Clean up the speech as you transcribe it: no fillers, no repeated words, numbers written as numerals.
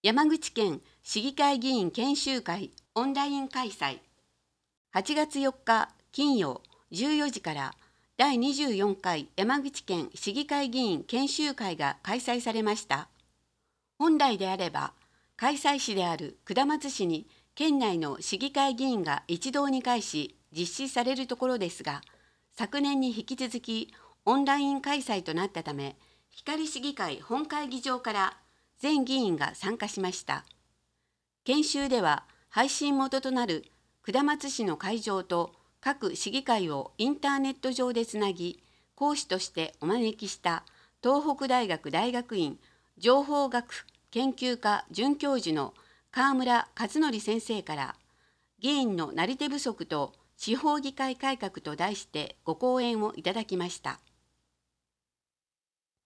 山口県市議会議員研修会オンライン開催。8月4日金曜14時から第24回山口県市議会議員研修会が開催されました。本来であれば開催市である下松市に県内の市議会議員が一堂に会し実施されるところですが、昨年に引き続きオンライン開催となったため、光市議会本会議場から全議員が参加しました。研修では配信元となる下松市の会場と各市議会をインターネット上でつなぎ、講師としてお招きした東北大学大学院情報学研究科准教授の川村和則先生から、議員のなり手不足と地方議会改革と題してご講演をいただきました。